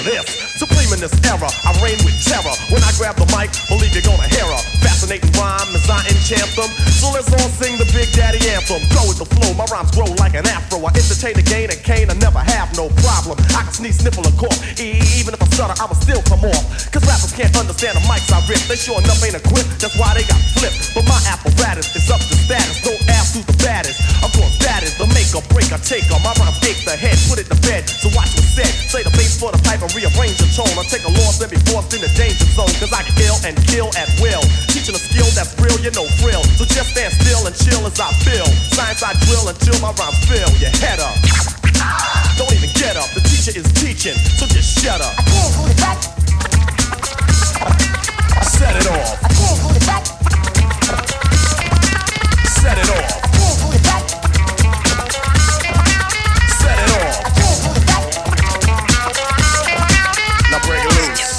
this. Supreme in this era, I reign with terror. When I grab the mic, believe you're gonna hear a fascinating rhyme as I enchant them. So let's all sing the Big Daddy anthem. Go with the flow, my rhymes grow like an afro. I entertain the gain and cane, I never have no problem. I can sneeze, sniffle, or cough. Even if I stutter, I'ma still come off. Cause rappers can't understand the mics I rip. They sure enough ain't equipped, that's why they got flipped. But my apparatus is up to status. Don't ask who's the baddest. Of course that is the make or break or taker. My rhymes ache the head, put it to bed. So watch what's said. Say the bass for the pipe and rearrange the tone. I take a loss and be forced in the danger zone. Cause I can ill and kill at will. Teaching a skill that's real, you know frill. So just stand still and chill as I feel. Science I drill until my rhymes fill your head up. Don't even get up, the teacher is teaching, so just shut up. I can't hold it back.